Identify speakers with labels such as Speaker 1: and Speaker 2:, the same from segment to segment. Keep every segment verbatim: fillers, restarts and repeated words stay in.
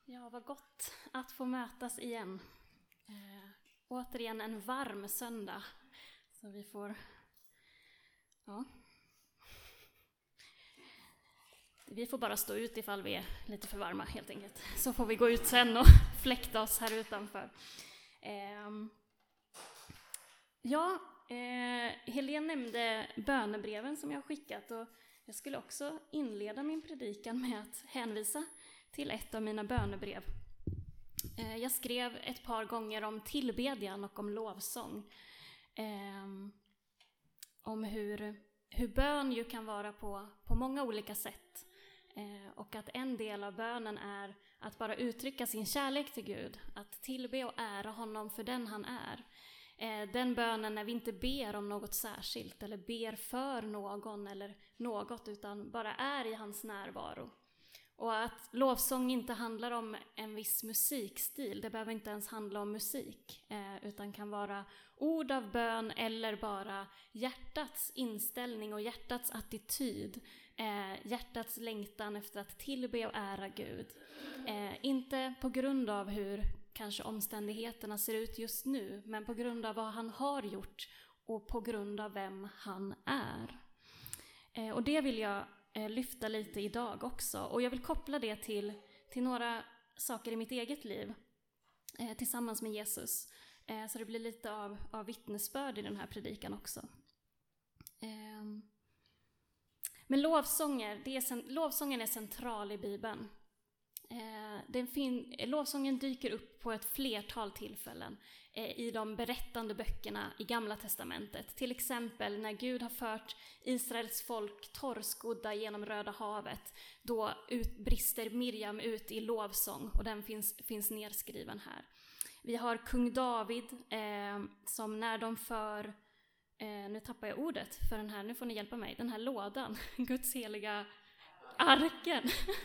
Speaker 1: Ja, vad gott att få mötas igen. Eh, återigen en varm söndag. Så vi får... Ja. Vi får bara stå ut ifall vi är lite för varma helt enkelt. Så får vi gå ut sen och fläkta oss här utanför. Eh, ja, eh, Helene nämnde bönebreven som jag har skickat. Och jag skulle också inleda min predikan med att hänvisa till ett av mina bönebrev. Jag skrev ett par gånger om tillbedjan och om lovsång. Eh, om hur, hur bön ju kan vara på, på många olika sätt. Eh, och att en del av bönen är att bara uttrycka sin kärlek till Gud. Att tillbe och ära honom för den han är. Eh, den bönen när vi inte ber om något särskilt eller ber för någon eller något utan bara är i hans närvaro. Och att lovsång inte handlar om en viss musikstil, det behöver inte ens handla om musik, eh, utan kan vara ord av bön eller bara hjärtats inställning och hjärtats attityd, eh, hjärtats längtan efter att tillbe och ära Gud. Eh, inte på grund av hur kanske omständigheterna ser ut just nu, men på grund av vad han har gjort och på grund av vem han är. Eh, och det vill jag lyfta lite idag också. Och jag vill koppla det till, till några saker i mitt eget liv eh, tillsammans med Jesus. Eh, så det blir lite av, av vittnesbörd i den här predikan också. Eh, men lovsånger, det är, lovsången är central i Bibeln. Eh, den fin, lovsången dyker upp på ett flertal tillfällen eh, i de berättande böckerna i Gamla testamentet. Till exempel när Gud har fört Israels folk torrskodda genom Röda havet. Då ut, brister Miriam ut i lovsång och den finns, finns nedskriven här. Vi har kung David eh, som när de för, eh, nu tappar jag ordet för den här, nu får ni hjälpa mig, den här lådan, Guds heliga arken.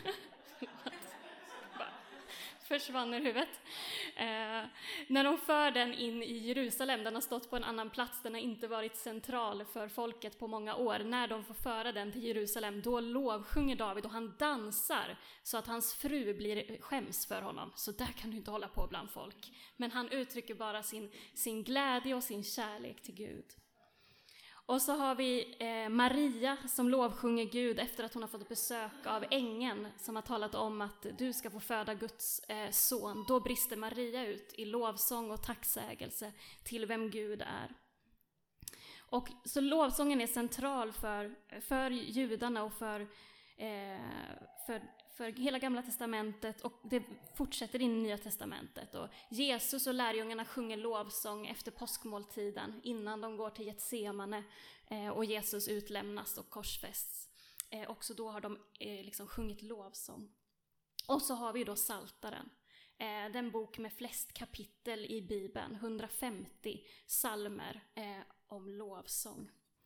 Speaker 1: Försvann ur huvudet. Eh, när de för den in i Jerusalem, den har stått på en annan plats, den har inte varit central för folket på många år. När de får föra den till Jerusalem, då lovsjunger David och han dansar så att hans fru blir skäms för honom. Så där kan du inte hålla på bland folk. Men han uttrycker bara sin, sin glädje och sin kärlek till Gud. Och så har vi eh, Maria som lovsjunger Gud efter att hon har fått besök av ängeln som har talat om att du ska få föda Guds eh, son. Då brister Maria ut i lovsång och tacksägelse till vem Gud är. Och så lovsången är central för, för judarna och för, eh, för, för hela Gamla testamentet och det fortsätter in i Nya testamentet. Och Jesus och lärjungarna sjunger lovsång efter påskmåltiden innan de går till Getsemane eh, och Jesus utlämnas och korsfästs. Eh, också då har de eh, liksom sjungit lovsång. Och så har vi då Psaltaren. Eh, den bok med flest kapitel i Bibeln, hundrafemtio psalmer eh, om lovsång.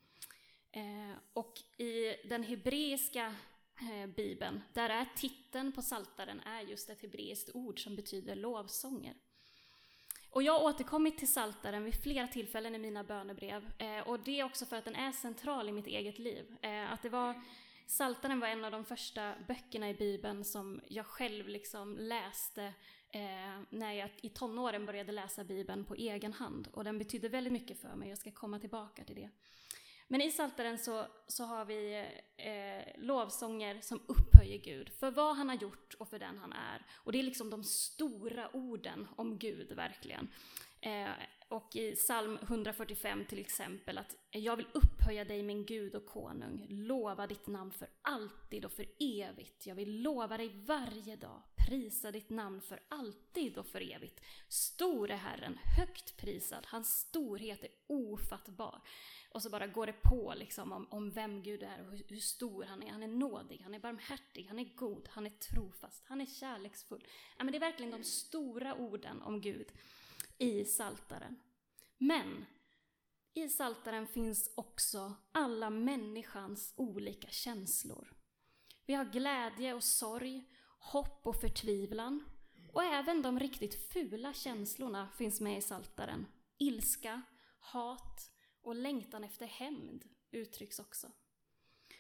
Speaker 1: Eh, och i den hebreiska Bibeln, där är titeln på Psaltaren är just ett hebreiskt ord som betyder lovsånger. Och jag har återkommit till Psaltaren vid flera tillfällen i mina bönebrev eh, och det är också för att den är central i mitt eget liv. Eh, att det var, Psaltaren var en av de första böckerna i Bibeln som jag själv liksom läste eh, när jag i tonåren började läsa Bibeln på egen hand. Och den betydde väldigt mycket för mig, jag ska komma tillbaka till det. Men i Psaltaren så, så har vi eh, lovsånger som upphöjer Gud för vad han har gjort och för den han är. Och det är liksom de stora orden om Gud verkligen. Eh, och i psalm hundrafyrtiofem till exempel att jag vill upphöja dig min Gud och konung. Lova ditt namn för alltid och för evigt. Jag vill lova dig varje dag. Prisa ditt namn för alltid och för evigt. Stor är Herren, högt prisad. Hans storhet är ofattbar. Och så bara går det på liksom om, om vem Gud är och hur, hur stor han är. Han är nådig, han är barmhärtig, han är god, han är trofast, han är kärleksfull. Ja, men det är verkligen de stora orden om Gud i Psaltaren. Men i Psaltaren finns också alla människans olika känslor. Vi har glädje och sorg, hopp och förtvivlan. Och även de riktigt fula känslorna finns med i Psaltaren. Ilska, hat och längtan efter hämnd uttrycks också.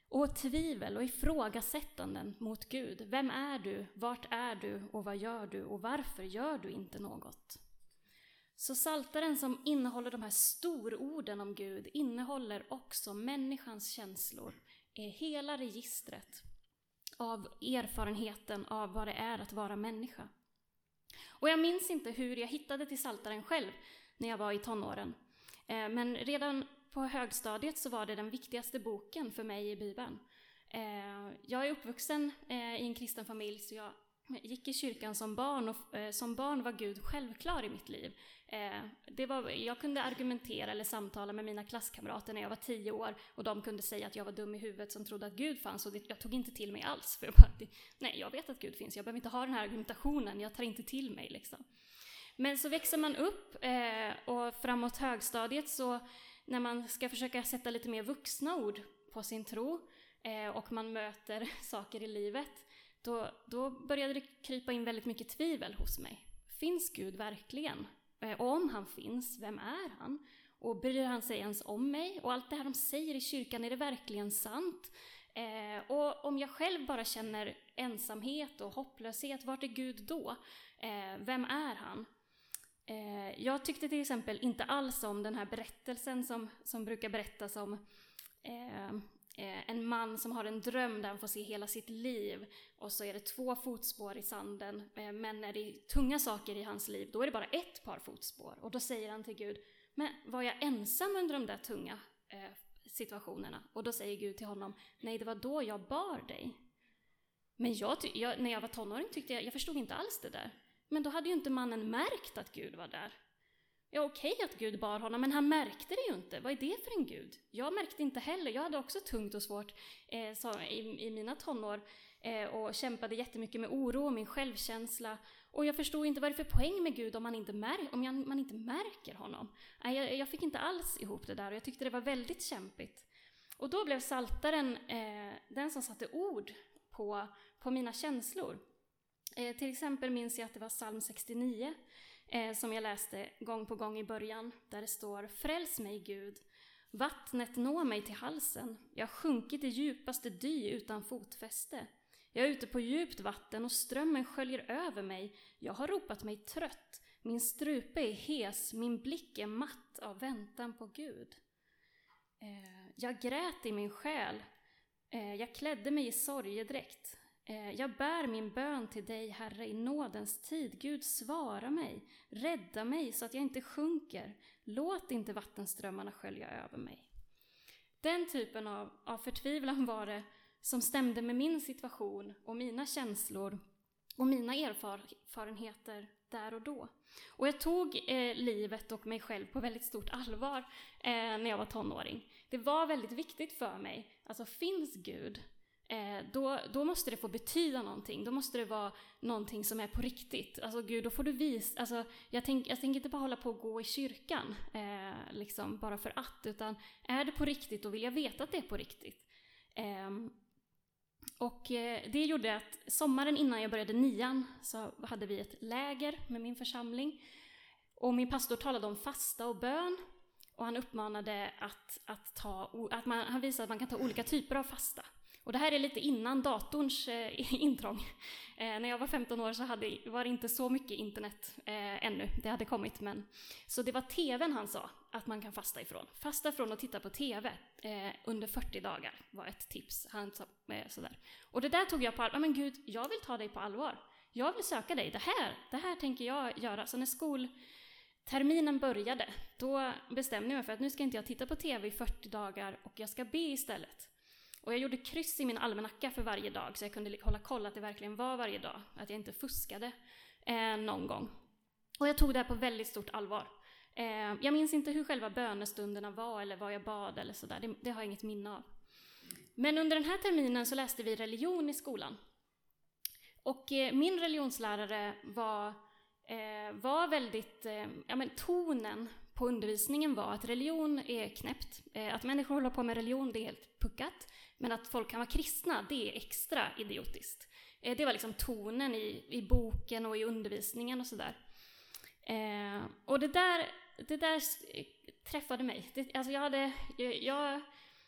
Speaker 1: Och tvivel och ifrågasättanden mot Gud. Vem är du? Vart är du? Och vad gör du? Och varför gör du inte något? Så Psaltaren som innehåller de här stororden om Gud innehåller också människans känslor. Är hela registret av erfarenheten av vad det är att vara människa. Och jag minns inte hur jag hittade till Psaltaren själv när jag var i tonåren. Men redan på högstadiet så var det den viktigaste boken för mig i Bibeln. Jag är uppvuxen i en kristen familj, så jag gick i kyrkan som barn, och som barn var Gud självklar i mitt liv. Det var, jag kunde argumentera eller samtala med mina klasskamrater när jag var tio år, och de kunde säga att jag var dum i huvudet som trodde att Gud fanns, och det, jag tog inte till mig alls. För jag bara, nej, jag vet att Gud finns, jag behöver inte ha den här argumentationen, jag tar inte till mig liksom. Men så växer man upp och framåt högstadiet, så när man ska försöka sätta lite mer vuxna ord på sin tro och man möter saker i livet, Då, då började det krypa in väldigt mycket tvivel hos mig. Finns Gud verkligen? Och om han finns, vem är han? Och bryr han sig ens om mig? Och allt det här de säger i kyrkan, är det verkligen sant? Eh, och om jag själv bara känner ensamhet och hopplöshet, vart är Gud då? Eh, vem är han? Eh, jag tyckte till exempel inte alls om den här berättelsen som, som brukar berättas om eh, en man som har en dröm där han får se hela sitt liv, och så är det två fotspår i sanden, men när det är tunga saker i hans liv, då är det bara ett par fotspår. Och då säger han till Gud, men var jag ensam under de där tunga eh, situationerna? Och då säger Gud till honom, nej, det var då jag bar dig. Men jag, jag, när jag var tonåring tyckte jag, jag förstod inte alls det där. Men då hade ju inte mannen märkt att Gud var där. Ja, okej att Gud bar honom, men han märkte det ju inte. Vad är det för en Gud? Jag märkte inte heller. Jag hade också tungt och svårt eh, så, i, i mina tonår eh, och kämpade jättemycket med oro och min självkänsla. Och jag förstod inte vad det är för poäng med Gud om man inte, mär- om jag, man inte märker honom. Nej, jag, jag fick inte alls ihop det där, och jag tyckte det var väldigt kämpigt. Och då blev Psaltaren eh, den som satte ord på, på mina känslor. Eh, till exempel minns jag att det var psalm sextionio. Eh, som jag läste gång på gång i början, där det står: Fräls mig, Gud, vattnet når mig till halsen, jag har sjunkit i djupaste dy utan fotfäste. Jag är ute på djupt vatten och strömmen sköljer över mig, jag har ropat mig trött, min strupe är hes, min blick är matt av väntan på Gud. Eh, jag grät i min själ, eh, jag klädde mig i sorgedräkt. Jag bär min bön till dig, Herre, i nådens tid. Gud, svara mig. Rädda mig så att jag inte sjunker. Låt inte vattenströmmarna skölja över mig. Den typen av, av förtvivlan var det som stämde med min situation och mina känslor och mina erfarenheter där och då. Och jag tog eh, livet och mig själv på väldigt stort allvar eh, när jag var tonåring. Det var väldigt viktigt för mig. Alltså, finns Gud? Eh, då, då måste det få betyda någonting. Då måste det vara någonting som är på riktigt. Alltså Gud, då får du visa. Alltså, jag, tänk, jag tänker inte bara hålla på och gå i kyrkan eh, liksom bara för att. Utan är det på riktigt, då vill jag veta att det är på riktigt. Eh, och eh, det gjorde att sommaren innan jag började nian så hade vi ett läger med min församling. Och min pastor talade om fasta och bön. Och han uppmanade att, att ta, att man, han visade att man kan ta olika typer av fasta. Och det här är lite innan datorns eh, intrång. Eh, när jag var femton år så hade, var det inte så mycket internet eh, ännu. Det hade kommit, men... Så det var tvn han sa att man kan fasta ifrån. Fasta från att titta på tv eh, under fyrtio dagar var ett tips. Han sa eh, sådär. Och det där tog jag på allvar. Men Gud, jag vill ta dig på allvar. Jag vill söka dig. Det här, det här tänker jag göra. Så när skolterminen började, då bestämde jag mig för att nu ska inte jag titta på tv i fyrtio dagar och jag ska be istället. Och jag gjorde kryss i min almanacka för varje dag, så jag kunde hålla koll att det verkligen var varje dag. Att jag inte fuskade eh, någon gång. Och jag tog det här på väldigt stort allvar. Eh, jag minns inte hur själva bönestunderna var eller vad jag bad eller sådär. Det, det har jag inget minne av. Men under den här terminen så läste vi religion i skolan. Och eh, min religionslärare var, eh, var väldigt... Eh, ja, men tonen på undervisningen var att religion är knäppt. Eh, att människor håller på med religion, det är helt puckat. Men att folk kan vara kristna, det är extra idiotiskt. Eh, det var liksom tonen i, i boken och i undervisningen och sådär. Eh, och det där, det där träffade mig. Det, alltså jag hade... Jag, jag,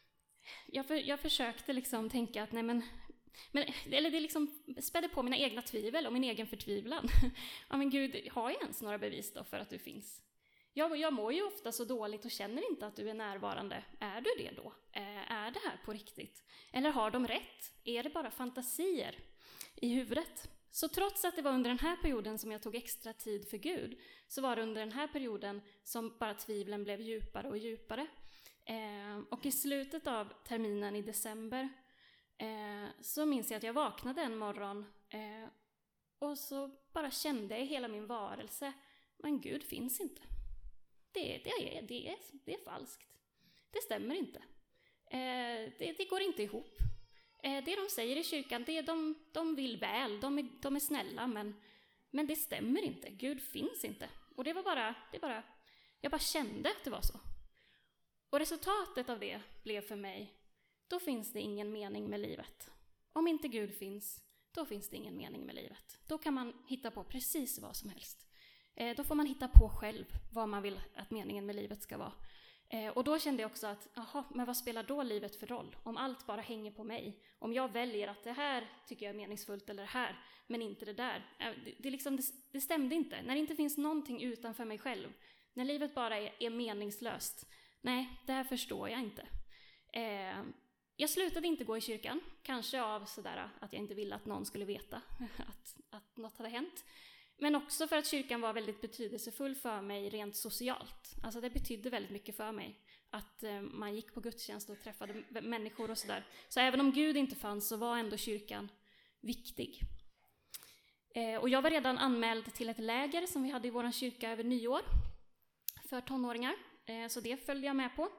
Speaker 1: jag, för, jag försökte liksom tänka att nej men, men eller det liksom spädde på mina egna tvivel och min egen förtvivlan. Ja men Gud, har jag ens några bevis då för att du finns? Jag, jag mår ju ofta så dåligt och känner inte att du är närvarande. Är du det då? Eh, är det här på riktigt? Eller har de rätt? Är det bara fantasier i huvudet? Så trots att det var under den här perioden som jag tog extra tid för Gud, så var det under den här perioden som bara tvivlen blev djupare och djupare. Eh, och i slutet av terminen i december eh, så minns jag att jag vaknade en morgon eh, och så bara kände jag i hela min varelse, men Gud finns inte. Det, det, är, det, är, det är falskt. Det stämmer inte. Eh, det, det går inte ihop. Eh, det de säger i kyrkan, det är de, de vill väl, de är, de är snälla, men, men det stämmer inte. Gud finns inte. Och det var bara, det bara, jag bara kände att det var så. Och resultatet av det blev för mig, då finns det ingen mening med livet. Om inte Gud finns, då finns det ingen mening med livet. Då kan man hitta på precis vad som helst. Eh, då får man hitta på själv vad man vill att meningen med livet ska vara. Eh, och då kände jag också att, jaha, men vad spelar då livet för roll? Om allt bara hänger på mig. Om jag väljer att det här tycker jag är meningsfullt eller det här, men inte det där. Eh, det, det, liksom, det, det stämde inte. När det inte finns någonting utanför mig själv. När livet bara är, är meningslöst. Nej, det här förstår jag inte. Eh, jag slutade inte gå i kyrkan. Kanske av sådär att jag inte ville att någon skulle veta att, att något hade hänt. Men också för att kyrkan var väldigt betydelsefull för mig rent socialt. Alltså det betydde väldigt mycket för mig att eh, man gick på gudstjänst och träffade människor och sådär. Så även om Gud inte fanns så var ändå kyrkan viktig. Eh, och jag var redan anmäld till ett läger som vi hade i vår kyrka över nyår för tonåringar. Eh, så det följde jag med på.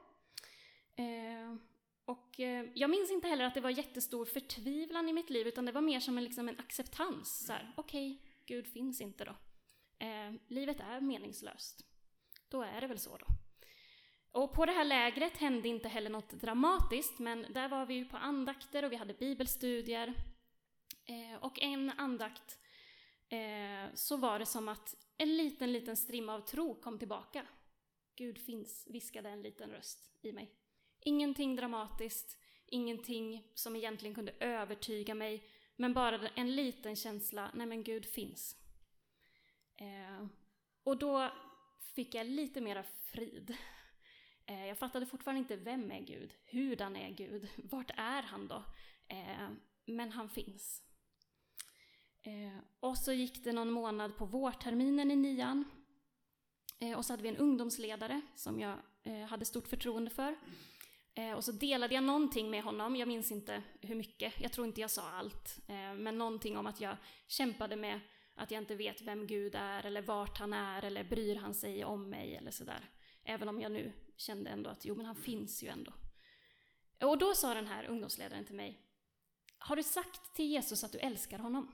Speaker 1: Eh, och eh, jag minns inte heller att det var jättestor förtvivlan i mitt liv, utan det var mer som en, liksom en acceptans. Så här, okej. Okay, Gud finns inte då. Eh, livet är meningslöst. Då är det väl så då. Och på det här lägret hände inte heller något dramatiskt, men där var vi ju på andakter och vi hade bibelstudier. Eh, och en andakt eh, så var det som att en liten, liten strimma av tro kom tillbaka. Gud finns, viskade en liten röst i mig. Ingenting dramatiskt, ingenting som egentligen kunde övertyga mig, men bara en liten känsla, nej men Gud finns. Eh, och då fick jag lite mera frid. Eh, jag fattade fortfarande inte vem är Gud, hurdan är Gud, vart är han då? Eh, men han finns. Eh, och så gick det någon månad på vårterminen i nian. Eh, och så hade vi en ungdomsledare som jag eh, hade stort förtroende för. Eh, och så delade jag någonting med honom, jag minns inte hur mycket, jag tror inte jag sa allt. Eh, men någonting om att jag kämpade med att jag inte vet vem Gud är, eller vart han är, eller bryr han sig om mig, eller sådär. Även om jag nu kände ändå att jo, men han finns ju ändå. Och då sa den här ungdomsledaren till mig, har du sagt till Jesus att du älskar honom?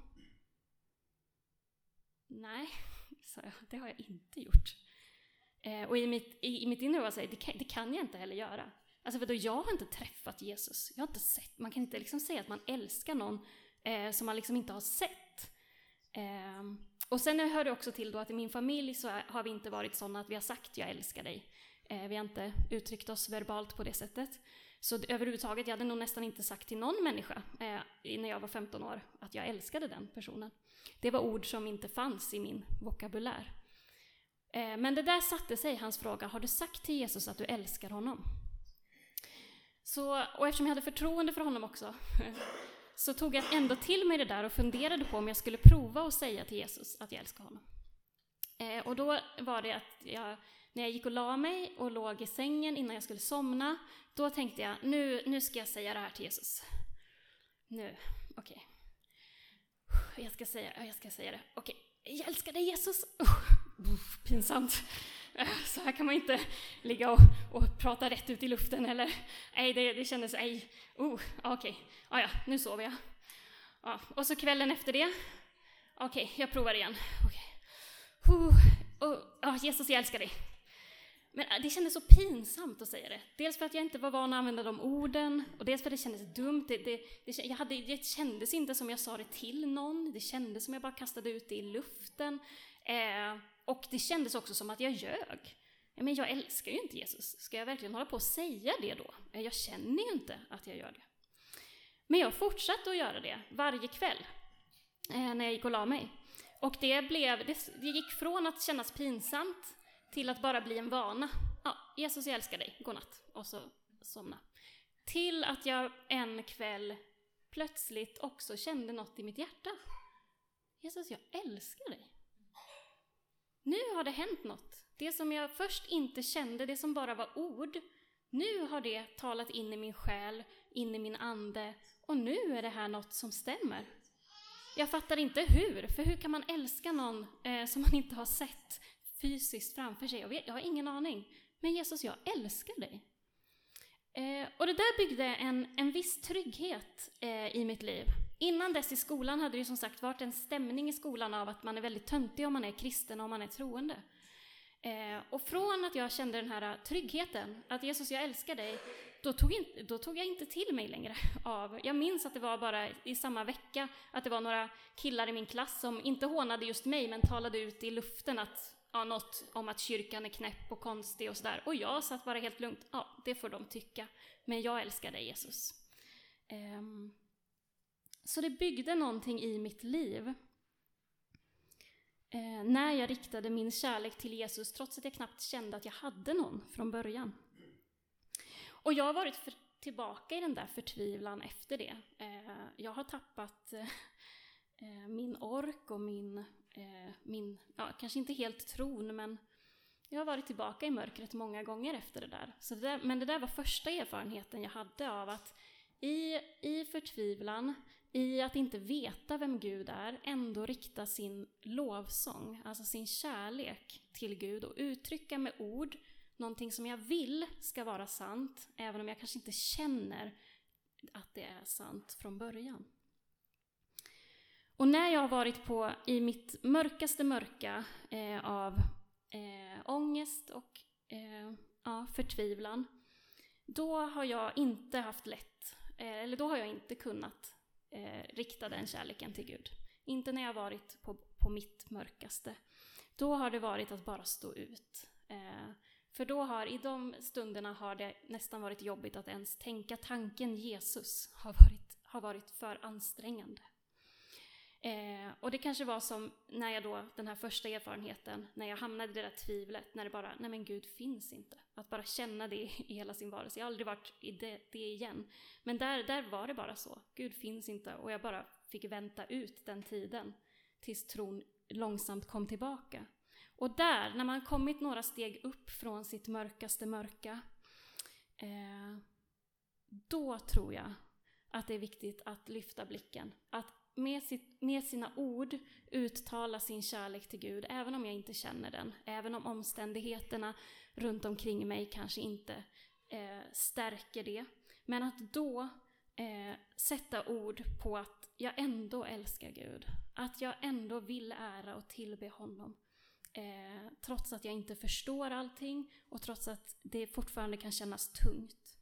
Speaker 1: Nej, sa jag, det har jag inte gjort. Eh, och i mitt, i, i mitt inre var jag säga, det kan, det kan jag inte heller göra. Alltså för då, jag har inte träffat Jesus. Jag har inte sett, man kan inte liksom säga att man älskar någon eh, som man liksom inte har sett. Eh, och sen hör det också till då att i min familj så har vi inte varit sådana att vi har sagt jag älskar dig. Eh, vi har inte uttryckt oss verbalt på det sättet. Så det, överhuvudtaget, jag hade nog nästan inte sagt till någon människa eh, när jag var femton år att jag älskade den personen. Det var ord som inte fanns i min vokabulär. Eh, men det där satte sig, hans fråga, har du sagt till Jesus att du älskar honom? Så, och eftersom jag hade förtroende för honom också så tog jag ändå till mig det där och funderade på om jag skulle prova att säga till Jesus att jag älskar honom. Eh, och då var det att jag, när jag gick och la mig och låg i sängen innan jag skulle somna, då tänkte jag, nu, nu ska jag säga det här till Jesus. Nu, okej. Okay. Jag ska säga, jag ska säga det. Okej, okay. Jag älskar dig Jesus. Uh, pinsamt. Så här kan man inte ligga och, och prata rätt ut i luften. Eller, nej, det, det kändes, nej, oh, okej, okay. ah, ja, nu sover jag. Ah, och så kvällen efter det, okej, okay, jag provar igen. Okay. Uh, oh, oh, Jesus, jag älskar dig. Men det kändes så pinsamt att säga det. Dels för att jag inte var van att använda de orden, och dels för att det kändes dumt. Det, det, det, jag hade, det kändes inte som jag sa det till någon. Det kändes som jag bara kastade ut det i luften. Eh, och det kändes också som att jag ljög. Men jag älskar ju inte Jesus. Ska jag verkligen hålla på och säga det då? Jag känner ju inte att jag gör det. Men jag fortsatte att göra det varje kväll eh, när jag gick och la mig. Och det, blev, det, det gick från att kännas pinsamt till att bara bli en vana. Ja, Jesus, jag älskar dig. Godnatt. Och så somna. Till att jag en kväll plötsligt också kände något i mitt hjärta. Jesus, jag älskar dig. Nu har det hänt något. Det som jag först inte kände, det som bara var ord. Nu har det talat in i min själ, in i min ande. Och nu är det här något som stämmer. Jag fattar inte hur. För hur kan man älska någon eh, som man inte har sett fysiskt framför sig? Jag, vet, jag har ingen aning. Men Jesus, jag älskar dig. Eh, och det där byggde en, en viss trygghet eh, i mitt liv. Innan dess i skolan hade det som sagt varit en stämning i skolan av att man är väldigt töntig om man är kristen och om man är troende. Eh, och från att jag kände den här tryggheten, att Jesus, jag älskar dig, då tog, in, då tog jag inte till mig längre av. Jag minns att det var bara i samma vecka att det var några killar i min klass som inte hånade just mig men talade ut i luften att ja, något om att kyrkan är knäpp och konstig och sådär. Och jag satt bara helt lugnt, ja, det får de tycka. Men jag älskar dig, Jesus. Eh, så det byggde någonting i mitt liv. Eh, när jag riktade min kärlek till Jesus, trots att jag knappt kände att jag hade någon från början. Och jag har varit för, tillbaka i den där förtvivlan efter det. Eh, jag har tappat eh, min ork och min, eh, min ja, kanske inte helt tron, men jag har varit tillbaka i mörkret många gånger efter det där. Så det där men det där var första erfarenheten jag hade av att i, i förtvivlan, i att inte veta vem Gud är, ändå rikta sin lovsång, alltså sin kärlek till Gud och uttrycka med ord någonting som jag vill ska vara sant, även om jag kanske inte känner att det är sant från början. Och när jag har varit på i mitt mörkaste mörka eh, av eh, ångest och eh, ja, förtvivlan, då har jag inte haft lätt, eh, eller då har jag inte kunnat Eh, rikta den kärleken till Gud. Inte när jag varit på, på mitt mörkaste. Då har det varit att bara stå ut. Eh, för då har, i de stunderna har det nästan varit jobbigt att ens tänka tanken Jesus har varit, har varit för ansträngande. Eh, och det kanske var som när jag då, den här första erfarenheten, när jag hamnade i det där tvivlet, när det bara, nej men Gud finns inte. Att bara känna det i hela sin varelse. Jag har aldrig varit i det, det igen. Men där, där var det bara så. Gud finns inte. Och jag bara fick vänta ut den tiden tills tron långsamt kom tillbaka. Och där, när man kommit några steg upp från sitt mörkaste mörka, eh, då tror jag att det är viktigt att lyfta blicken. Att Med, sitt, med sina ord uttala sin kärlek till Gud, även om jag inte känner den, även om omständigheterna runt omkring mig kanske inte eh, stärker det. Men att då eh, sätta ord på att jag ändå älskar Gud, att jag ändå vill ära och tillbe honom, eh, trots att jag inte förstår allting och trots att det fortfarande kan kännas tungt.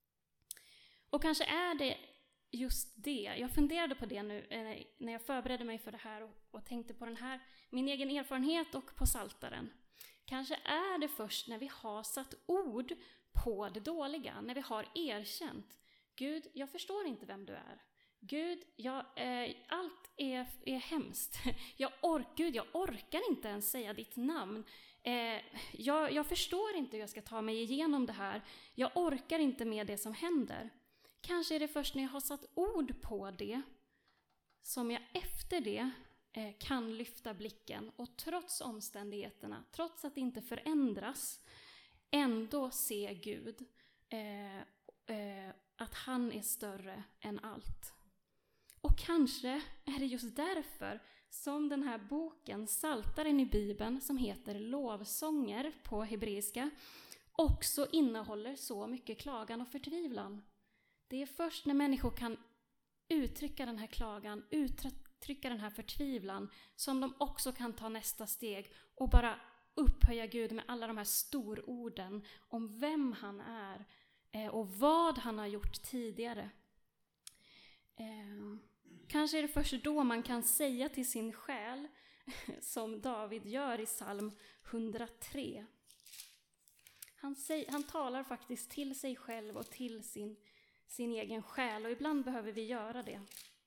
Speaker 1: Och kanske är det just det. Jag funderade på det nu eh, när jag förberedde mig för det här och, och tänkte på den här, min egen erfarenhet och på Psaltaren. Kanske är det först när vi har satt ord på det dåliga, när vi har erkänt. Gud, jag förstår inte vem du är. Gud, jag, eh, allt är, är hemskt. Jag, or- Gud, jag orkar inte ens säga ditt namn. Eh, jag, jag förstår inte hur jag ska ta mig igenom det här. Jag orkar inte med det som händer. Kanske är det först när jag har satt ord på det som jag efter det eh, kan lyfta blicken och trots omständigheterna, trots att det inte förändras, ändå se Gud, eh, eh, att han är större än allt. Och kanske är det just därför som den här boken, Psaltaren i Bibeln, som heter Lovsånger på hebreiska, också innehåller så mycket klagan och förtvivlan. Det är först när människor kan uttrycka den här klagan, uttrycka den här förtvivlan, som de också kan ta nästa steg och bara upphöja Gud med alla de här stororden om vem han är och vad han har gjort tidigare. Eh, kanske är det först då man kan säga till sin själ, som David gör i psalm hundratre. Han, säger, han talar faktiskt till sig själv och till sin, sin egen själ, och ibland behöver vi göra det.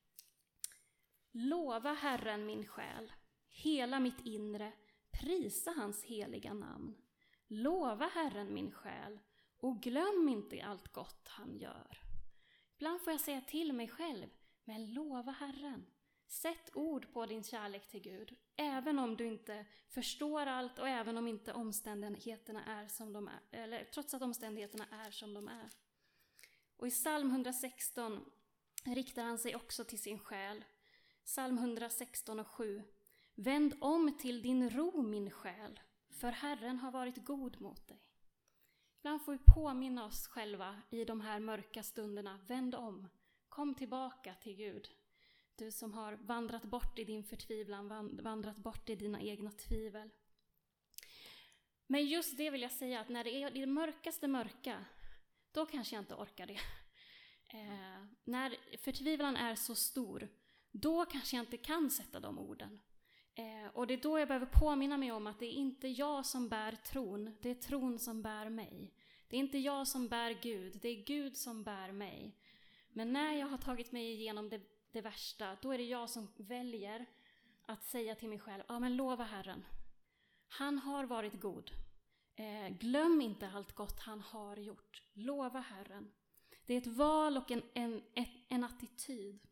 Speaker 1: Lova Herren min själ, hela mitt inre, prisa hans heliga namn. Lova Herren min själ och glöm inte allt gott han gör. Ibland får jag säga till mig själv, men lova Herren. Sätt ord på din kärlek till Gud, även om du inte förstår allt och även om inte omständigheterna är som de är, eller trots att omständigheterna är som de är. Och i psalm hundrasexton riktar han sig också till sin själ. Psalm hundrasexton och sju. Vänd om till din ro min själ, för Herren har varit god mot dig. Ibland får vi påminna oss själva i de här mörka stunderna. Vänd om, kom tillbaka till Gud. Du som har vandrat bort i din förtvivlan, vandrat bort i dina egna tvivel. Men just det vill jag säga, att när det är det mörkaste mörka, då kanske jag inte orkar det. Eh, när förtvivlan är så stor, då kanske jag inte kan sätta de orden. Eh, och det är då jag behöver påminna mig om att det är inte jag som bär tron, det är tron som bär mig. Det är inte jag som bär Gud, det är Gud som bär mig. Men när jag har tagit mig igenom det, det värsta, då är det jag som väljer att säga till mig själv, ja men lova Herren. Han har varit god. Eh, glöm inte allt gott han har gjort. Lova Herren. Det är ett val och en, en, en attityd.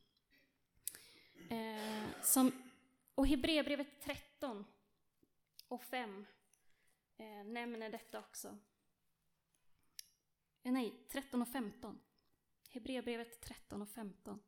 Speaker 1: Eh, som, och Hebreerbrevet tretton och fem eh, nämner detta också. Eh, nej, tretton och femton. Hebreerbrevet tretton och femton.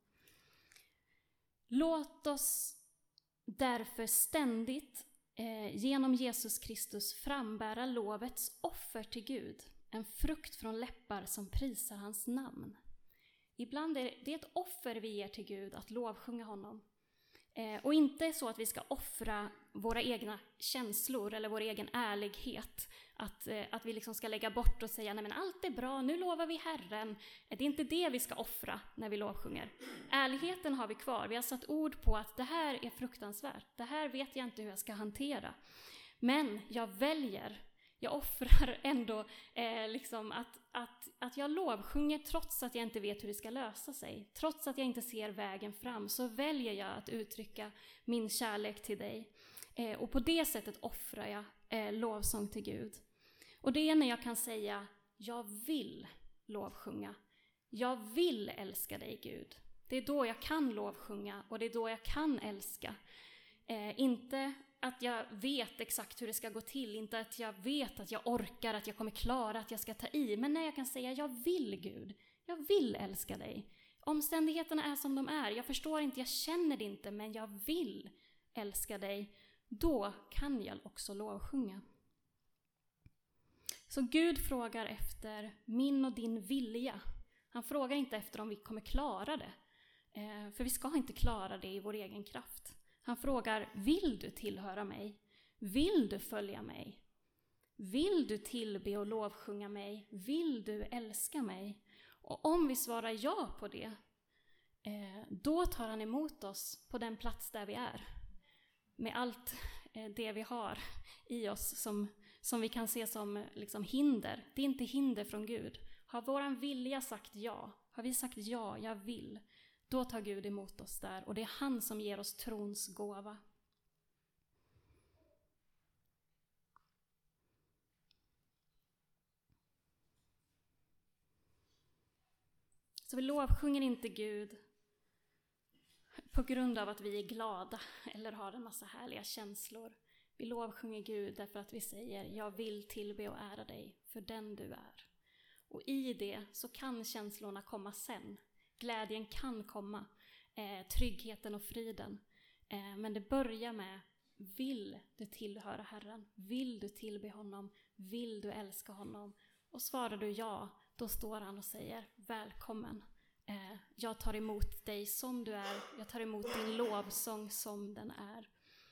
Speaker 1: Låt oss därför ständigt eh, genom Jesus Kristus frambära lovets offer till Gud. En frukt från läppar som prisar hans namn. Ibland är det, det är ett offer vi ger till Gud att lovsjunga honom. Eh, och inte så att vi ska offra våra egna känslor eller vår egen ärlighet. Att, eh, att vi liksom ska lägga bort och säga, nej men allt är bra, nu lovar vi Herren. Det är inte det vi ska offra när vi lovsjunger. Ärligheten har vi kvar. Vi har satt ord på att det här är fruktansvärt. Det här vet jag inte hur jag ska hantera. Men jag väljer, jag offrar ändå eh, liksom att, att, att jag lovsjunger trots att jag inte vet hur det ska lösa sig. Trots att jag inte ser vägen fram, så väljer jag att uttrycka min kärlek till dig. Eh, och på det sättet offrar jag eh, lovsång till Gud. Och det är när jag kan säga, jag vill lovsjunga. Jag vill älska dig Gud. Det är då jag kan lovsjunga och det är då jag kan älska. Eh, inte att jag vet exakt hur det ska gå till. Inte att jag vet att jag orkar, att jag kommer klara, att jag ska ta i. Men när jag kan säga, jag vill Gud. Jag vill älska dig. Omständigheterna är som de är. Jag förstår inte, jag känner det inte, men jag vill älska dig. Då kan jag också lovsjunga. Så Gud frågar efter min och din vilja. Han frågar inte efter om vi kommer klara det. Eh, för vi ska inte klara det i vår egen kraft. Han frågar, vill du tillhöra mig? Vill du följa mig? Vill du tillbe och lovsjunga mig? Vill du älska mig? Och om vi svarar ja på det, eh, då tar han emot oss på den plats där vi är. Med allt eh, det vi har i oss som, som vi kan se som liksom hinder. Det är inte hinder från Gud. Har våran vilja sagt ja? Har vi sagt ja, jag vill? Då tar Gud emot oss där, och det är han som ger oss trons gåva. Så vi lovsjunger inte Gud på grund av att vi är glada eller har en massa härliga känslor. Vi lovsjunger Gud därför att vi säger, jag vill tillbe och ära dig för den du är. Och i det så kan känslorna komma sen. Glädjen kan komma, eh, tryggheten och friden. Eh, men det börjar med, vill du tillhöra Herren? Vill du tillbe honom? Vill du älska honom? Och svarar du ja, då står han och säger, välkommen. Eh, jag tar emot dig som du är. Jag tar emot din lovsång som den är.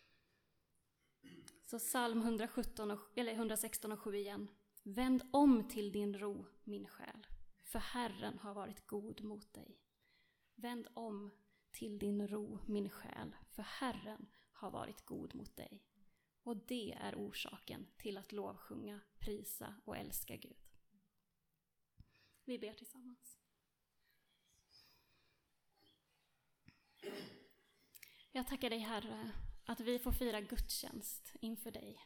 Speaker 1: Så psalm hundrasjutton och, eller hundrasexton och sju igen. Vänd om till din ro, min själ. För Herren har varit god mot dig. Vänd om till din ro, min själ. För Herren har varit god mot dig. Och det är orsaken till att lovsjunga, prisa och älska Gud. Vi ber tillsammans. Jag tackar dig, Herre, att vi får fira gudstjänst inför dig.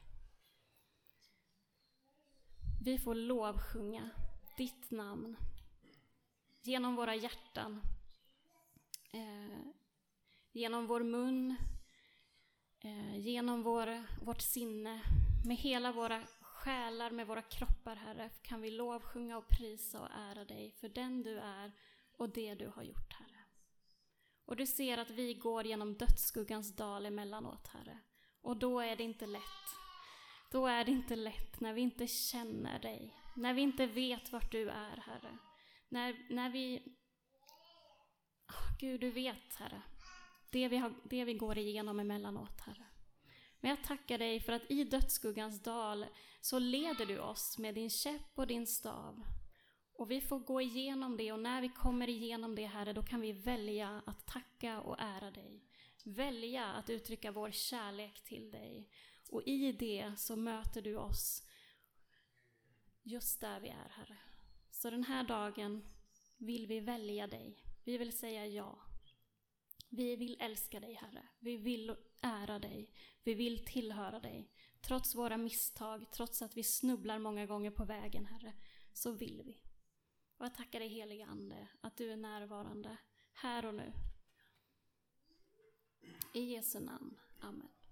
Speaker 1: Vi får lovsjunga ditt namn genom våra hjärtan, eh, genom vår mun, eh, genom vår, vårt sinne, med hela våra själar, med våra kroppar, Herre, kan vi lovsjunga och prisa och ära dig för den du är och det du har gjort, Herre. Och du ser att vi går genom dödsskuggans dal emellanåt, Herre. Och då är det inte lätt. Då är det inte lätt när vi inte känner dig. När vi inte vet vart du är, Herre. När, när vi... Oh, Gud, du vet, Herre. Det vi, har, det vi går igenom emellanåt, Herre. Men jag tackar dig för att i dödsskuggans dal så leder du oss med din käpp och din stav. Och vi får gå igenom det, och när vi kommer igenom det, Herre, då kan vi välja att tacka och ära dig. Välja att uttrycka vår kärlek till dig. Och i det så möter du oss just där vi är, Herre. Så den här dagen vill vi välja dig. Vi vill säga ja. Vi vill älska dig, Herre. Vi vill ära dig. Vi vill tillhöra dig. Trots våra misstag, trots att vi snubblar många gånger på vägen, Herre, så vill vi. Och jag tackar dig, heliga Ande, att du är närvarande här och nu. I Jesu namn. Amen.